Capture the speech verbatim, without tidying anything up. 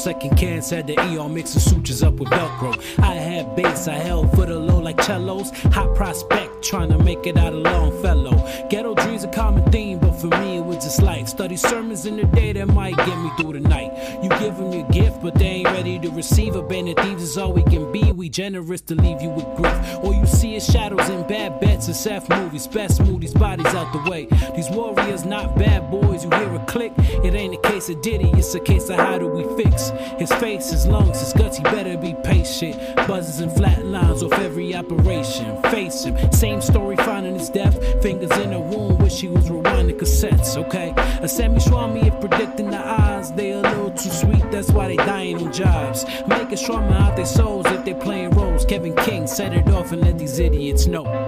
second cans had the E R mixing sutures up with Velcro. I had bass, I held for the low like cellos. Hot prospect, trying to make it out of Longfellow. Ghetto dreams a common theme, but for me it was just life. Study sermons in the day that might get me through the night. You give them your gift, but they ain't ready to receive. A band of thieves is all we can be. We generous to leave you with grief. All you see is shadows and bad bets and Seth movies. Best move these bodies out the way. These warriors not bad boys. You hear a click, it ain't a case of Diddy, it's a case of how do we fix his face, his lungs, his guts. He better be patient. Buzzes and flat lines off every operation. Face him, same story finding his death. Fingers in a wound, wish he was rewinding cassettes. Okay, a Sammy Swami if predicting the odds. They a little too sweet, that's why they dying on jobs. Making trauma out their souls if they playing roles. Kevin King set it off and let these idiots know.